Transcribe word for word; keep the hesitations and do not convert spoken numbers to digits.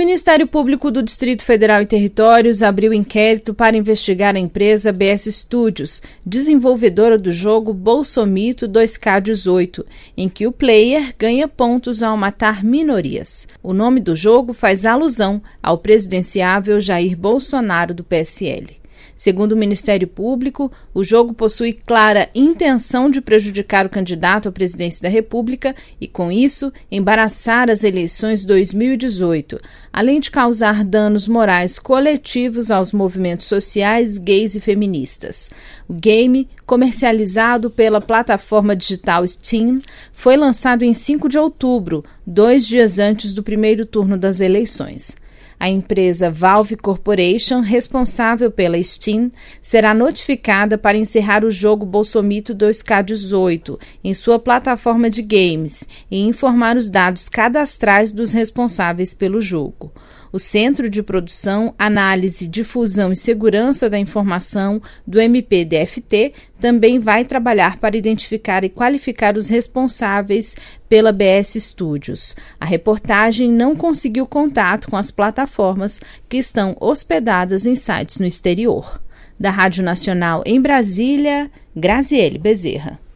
Ministério Público do Distrito Federal e Territórios abriu inquérito para investigar a empresa B S Studios, desenvolvedora do jogo Bolsomito dois K dezoito, em que o player ganha pontos ao matar minorias. O nome do jogo faz alusão ao presidenciável Jair Bolsonaro do P S L. Segundo o Ministério Público, o jogo possui clara intenção de prejudicar o candidato à presidência da República e, com isso, embaraçar as eleições dois mil e dezoito, além de causar danos morais coletivos aos movimentos sociais, gays e feministas. O game, comercializado pela plataforma digital Steam, foi lançado em cinco de outubro, dois dias antes do primeiro turno das eleições. A empresa Valve Corporation, responsável pela Steam, será notificada para encerrar o jogo Bolsomito dois K dezoito em sua plataforma de games e informar os dados cadastrais dos responsáveis pelo jogo. O Centro de Produção, Análise, Difusão e Segurança da Informação do M P D F T também vai trabalhar para identificar e qualificar os responsáveis pela B S Studios. A reportagem não conseguiu contato com as plataformas que estão hospedadas em sites no exterior. Da Rádio Nacional em Brasília, Graziele Bezerra.